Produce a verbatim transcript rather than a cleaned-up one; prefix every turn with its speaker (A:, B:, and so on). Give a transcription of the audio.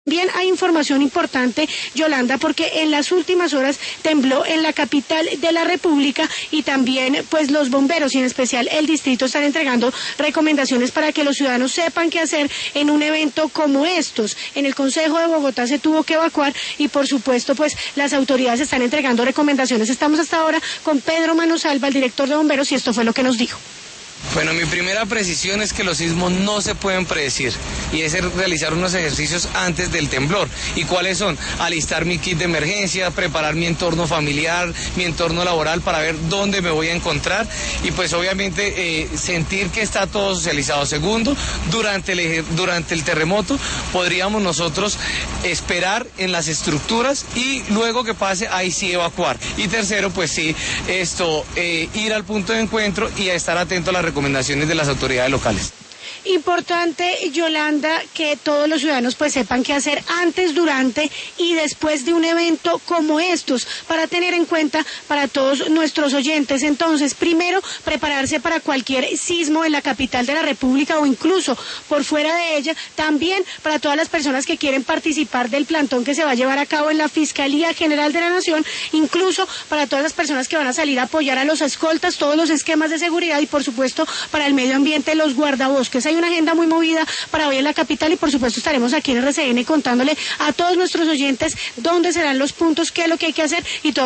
A: Bien, hay información importante, Yolanda, porque en las últimas horas tembló en la capital de la República y también pues los bomberos y en especial el distrito están entregando recomendaciones para que los ciudadanos sepan qué hacer en un evento como estos. En el Consejo de Bogotá se tuvo que evacuar y por supuesto pues las autoridades están entregando recomendaciones. Estamos hasta ahora con Pedro Manosalva, el director de bomberos, y esto fue lo que nos dijo.
B: Bueno, mi primera precisión es que los sismos no se pueden predecir y es realizar unos ejercicios antes del temblor. ¿Y cuáles son? Alistar mi kit de emergencia, preparar mi entorno familiar, mi entorno laboral para ver dónde me voy a encontrar y pues obviamente eh, sentir que está todo socializado. Segundo, durante el, durante el terremoto podríamos nosotros esperar en las estructuras y luego que pase ahí sí evacuar. Y tercero, pues sí, esto, eh, ir al punto de encuentro y a estar atento a las recomendaciones de las autoridades locales.
A: Importante, Yolanda, que todos los ciudadanos pues sepan qué hacer antes, durante y después de un evento como estos, para tener en cuenta para todos nuestros oyentes. Entonces, primero, prepararse para cualquier sismo en la capital de la República o incluso por fuera de ella. También para todas las personas que quieren participar del plantón que se va a llevar a cabo en la Fiscalía General de la Nación, incluso para todas las personas que van a salir a apoyar a los escoltas, todos los esquemas de seguridad y por supuesto para el medio ambiente, los guardabosques. Hay una agenda muy movida para hoy en la capital y por supuesto estaremos aquí en R C N contándole a todos nuestros oyentes dónde serán los puntos, qué es lo que hay que hacer y todo.